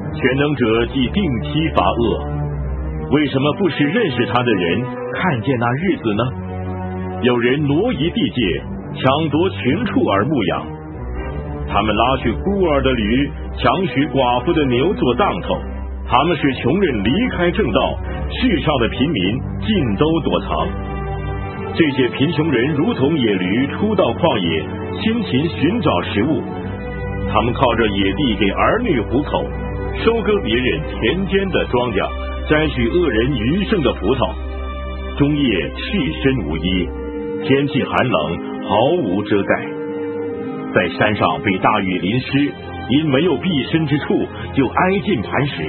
全能者既定期罚恶，为什么不使认识他的人看见那日子呢？有人挪移地界，抢夺群畜而牧养，他们拉去孤儿的驴，强取寡妇的牛做当头，他们使穷人离开正道，世上的贫民尽都躲藏。这些贫穷人如同野驴出到旷野，辛勤寻找食物，他们靠着野地给儿女糊口，收割别人田间的庄稼，摘取恶人余剩的葡萄，终夜赤身无衣，天气寒冷，毫无遮盖，在山上被大雨淋湿，因没有避身之处，就挨尽磐石。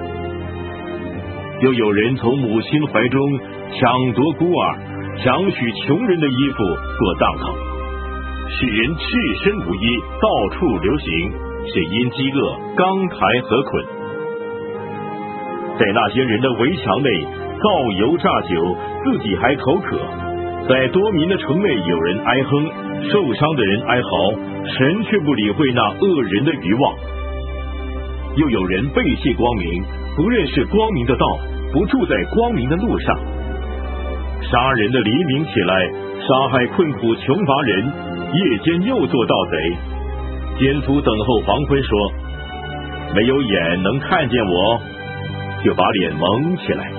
又有人从母亲怀中抢夺孤儿，强取穷人的衣服做当头，使人赤身无衣，到处流行，是因饥饿刚抬何捆。在那些人的围墙内造油榨酒，自己还口渴；在多民的城内有人哀哼，受伤的人哀嚎，神却不理会那恶人的愚妄。又有人背弃光明，不认识光明的道，不住在光明的路上。杀人的黎明起来，杀害困苦穷乏人，夜间又做盗贼。奸夫等候黄昏说，没有眼能看见我，就把脸蒙起来。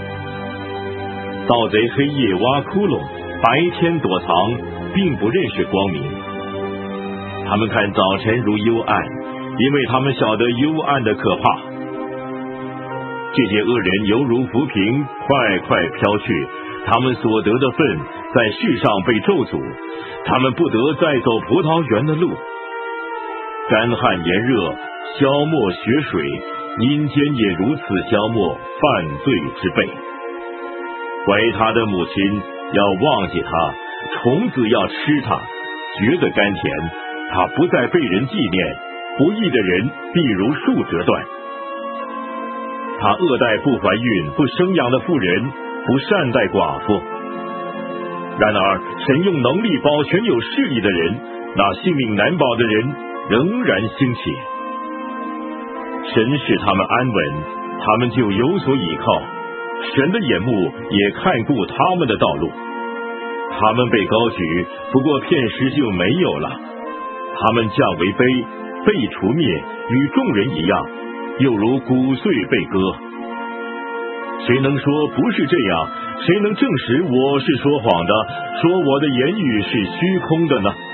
盗贼黑夜挖窟窿，白天躲藏，并不认识光明。他们看早晨如幽暗，因为他们晓得幽暗的可怕。这些恶人犹如浮萍，快快飘去，他们所得的份在世上被咒诅，他们不得再走葡萄园的路。干旱炎热，消没血水，阴间也如此消没犯罪之辈。怀他的母亲要忘记他，虫子要吃他，觉得甘甜，他不再被人纪念，不义的人必如树折断。他恶待不怀孕不生养的妇人，不善待寡妇。然而神用能力保全有势力的人，那性命难保的人仍然兴起。神使他们安稳，他们就有所倚靠，神的眼目也看顾他们的道路。他们被高举，不过片时就没有了，他们降为卑，被除灭，与众人一样，又如骨碎被割。谁能说不是这样？谁能证实我是说谎的，说我的言语是虚空的呢？